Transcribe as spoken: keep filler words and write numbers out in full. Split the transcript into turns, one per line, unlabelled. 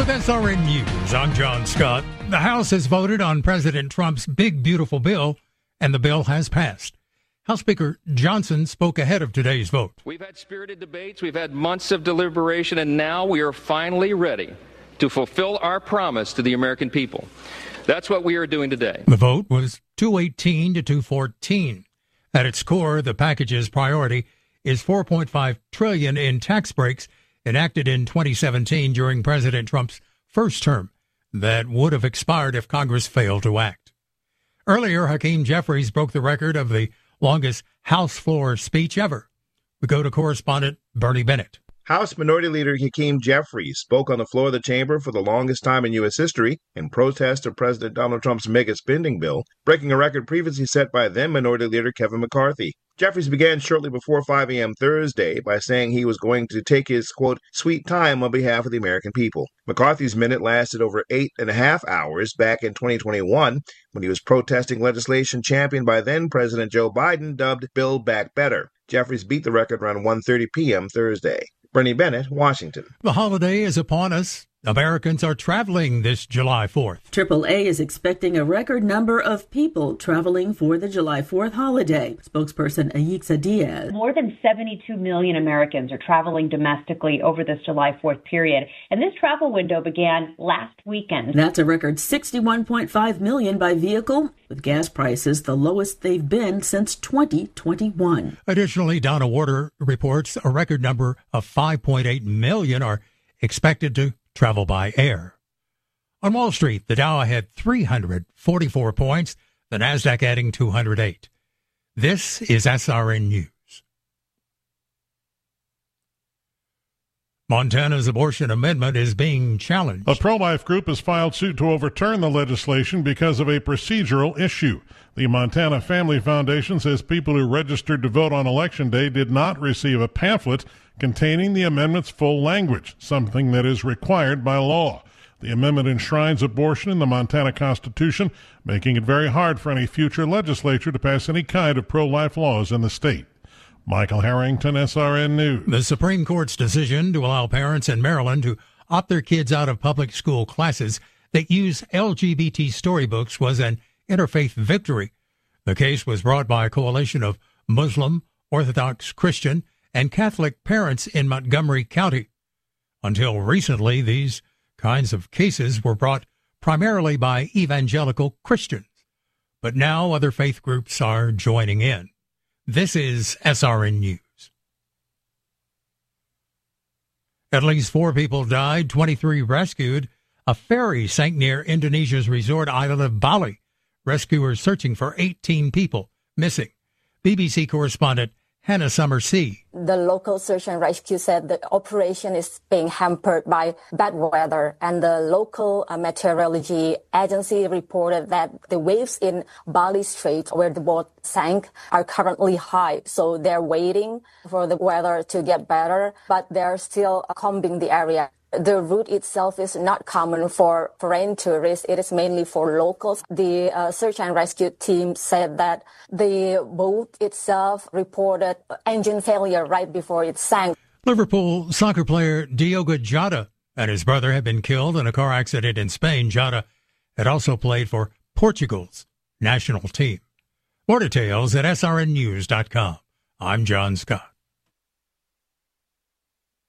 With S R N News, I'm John Scott. The House has voted on President Trump's big, beautiful bill, and the bill has passed. House Speaker Johnson spoke ahead of today's vote.
We've had spirited debates, we've had months of deliberation, and now we are finally ready to fulfill our promise to the American people. That's what we are doing today.
The vote was two eighteen to two fourteen. At its core, the package's priority is four point five trillion dollars in tax breaks enacted in twenty seventeen during President Trump's first term that would have expired if Congress failed to act. Earlier, Hakeem Jeffries broke the record of the longest House floor speech ever. We go to correspondent Bernie Bennett.
House Minority Leader Hakeem Jeffries spoke on the floor of the chamber for the longest time in U S history in protest of President Donald Trump's mega spending bill, breaking a record previously set by then Minority Leader Kevin McCarthy. Jeffries began shortly before five a.m. Thursday by saying he was going to take his, quote, sweet time on behalf of the American people. McCarthy's minute lasted over eight and a half hours back in twenty twenty-one when he was protesting legislation championed by then-President Joe Biden dubbed Build Back Better. Jeffries beat the record around one thirty p.m. Thursday. Bernie Bennett, Washington.
The holiday is upon us. Americans are traveling this July fourth.
triple A is expecting a record number of people traveling for the July fourth holiday. Spokesperson Ayixa Diaz.
More than seventy-two million Americans are traveling domestically over this July fourth period, and this travel window began last weekend.
That's a record sixty-one point five million by vehicle, with gas prices the lowest they've been since twenty twenty-one.
Additionally, Donna Warder reports a record number of five point eight million are expected to travel by air. On Wall Street, the Dow had three hundred forty-four points, the Nasdaq adding two hundred eight. This is S R N News. Montana's abortion amendment is being challenged.
A pro-life group has filed suit to overturn the legislation because of a procedural issue. The Montana Family Foundation says people who registered to vote on Election Day did not receive a pamphlet containing the amendment's full language, something that is required by law. The amendment enshrines abortion in the Montana Constitution, making it very hard for any future legislature to pass any kind of pro-life laws in the state. Michael Harrington, S R N News.
The Supreme Court's decision to allow parents in Maryland to opt their kids out of public school classes that use L G B T storybooks was an interfaith victory. The case was brought by a coalition of Muslim, Orthodox Christian, and Catholic parents in Montgomery County. Until recently, these kinds of cases were brought primarily by evangelical Christians. But now other faith groups are joining in. This is S R N News. At least four people died, twenty-three rescued. A ferry sank near Indonesia's resort island of Bali. Rescuers searching for eighteen people missing. B B C correspondent Hannah Summersea.
The local search and rescue said the operation is being hampered by bad weather, and the local uh, meteorology agency reported that the waves in Bali Strait, where the boat sank, are currently high. So they're waiting for the weather to get better, but they're still combing the area. The route itself is not common for foreign tourists. It is mainly for locals. The uh, search and rescue team said that the boat itself reported engine failure right before it sank.
Liverpool soccer player Diogo Jota and his brother have been killed in a car accident in Spain. Jota had also played for Portugal's national team. More details at S R N news dot com. I'm John Scott.